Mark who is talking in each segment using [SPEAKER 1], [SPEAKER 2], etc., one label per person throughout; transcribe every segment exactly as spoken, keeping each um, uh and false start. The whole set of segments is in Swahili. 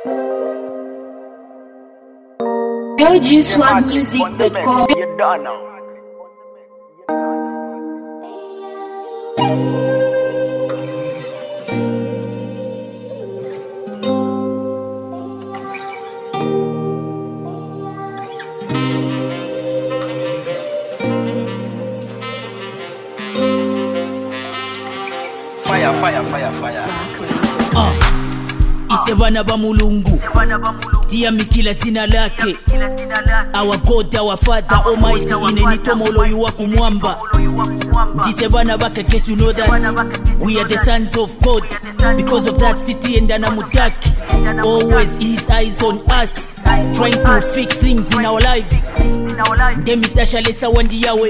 [SPEAKER 1] L G Swag Music dot com.
[SPEAKER 2] You done now. Fire, fire, fire, fire.
[SPEAKER 3] Ah, ise bana ba mulungu tia mikila sina lake. Our God, our Father Almighty, inenitomolo yuwa kumwamba. Ise bana baka, guess you know that we are the sons of God. Because of that city and anamutaki, always his eyes on us, trying to fix things in our lives. Ndemitasha lesa wandi yawe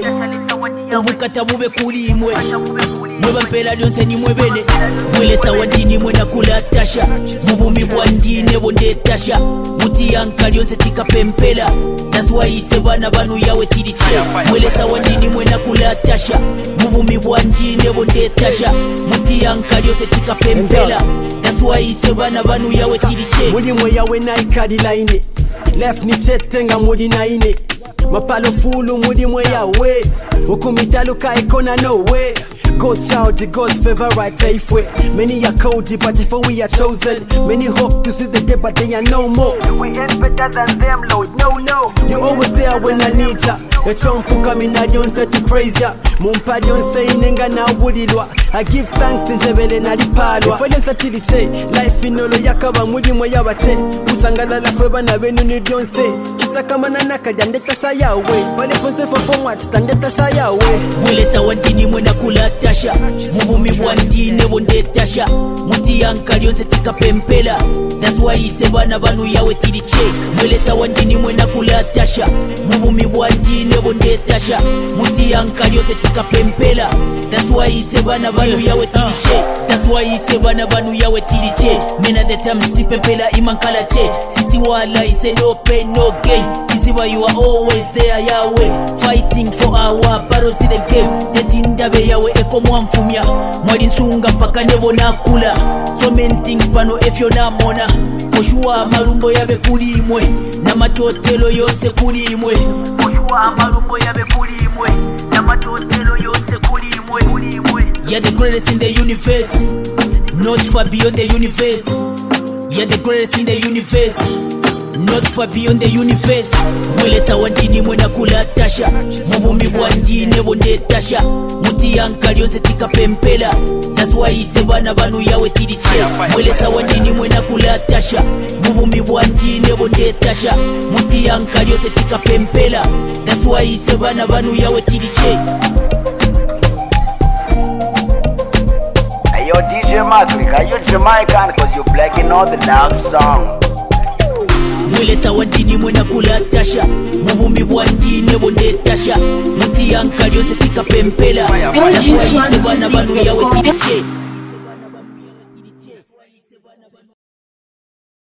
[SPEAKER 3] ubukata bube kuli imwe mweba mpela lyonse ni mwebele mwelesa wandini mwena kula tasha mubumi bwandine bonde tasha muti yanka lyonse tika pempela. That's why ise bana banu yawe tiriche mwelesa wandini mwena kula tasha mubumi bwandine bonde tasha muti yanka lyonse tika pempela. That's why ise bana banu yawe tiriche
[SPEAKER 4] muli mwe yawe na ikadi line left ni chetenga muli na ine mapalo fulu muli mwe yawe ukumitalu ka ikona no way. Ghost child, the God's favorite ifwe. Many are cold, but if we are chosen, many hope to see the day, but they are no more.
[SPEAKER 2] We ain't better than them, Lord. No, no.
[SPEAKER 4] You're always there when I need ya. A chong fuka mina yonse to praise ya. Mumpa yonse inenga na wulilwa. I give thanks in jebele na lipalwa. Ifoyensa tiliche, life inolo yakaba muli mwe yabache. Usangala la feba na benu ni yonse. Kisa kama nanaka jandeta sa yawe. Bale fonse fofo mwach tandeta sa yawe.
[SPEAKER 3] mwelesa wandini mwena kula tasha mubumi bwandine bonde tasha muti yanka lyonse tika pempela. That's why ise bana banu yawe tiriche mwelesa wandini mwena kula tasha mubumi bwandine bonde tasha muti yanka lyonse tika pempela. That's why ise bana banu yawe tiriche. That's why ise bana banu yawe tiriche mena the time sti pempela imankala che siti wala ise no pain no gain. Isiba you are always there Yahweh fighting for our battles in the game. Tetindabe yawe eko mwamfumya mwali nsunga mpaka nebo nakula. So many things pano efyo namona koshua marumbo yabe kulimwe na matotelo yonse kulimwe. Koshua marumbo yabe kulimwe na matotelo yonse kulimwe. You're the greatest in the universe, not far beyond the universe. You're the greatest in the universe, not far beyond the universe. Mwelesa wandini mwena kula tasha mubumi bwandine bonde tasha muti yanka lyonse tika pempela. That's why ise bana banu yawe tiriche mwelesa wandini mwena kula tasha mubumi bwandine bonde tasha muti yanka lyonse tika pempela. That's why ise bana banu yawe tiriche.
[SPEAKER 2] Hey yo, D J Matrick, are you Jamaican? Cause you black in all the love song.
[SPEAKER 3] mwelesa wandini mwena kula tasha mubumi bwandine bonde tasha muti yanka lyonse tika pempela. That's why ise bana banu yawe tiriche.